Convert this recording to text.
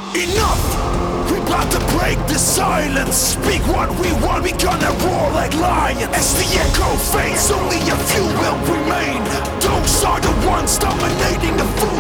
Enough! We about to break the silence. Speak what we want, we gonna roar like lions. As the echo fades, only a few will remain. Those are the ones dominating the food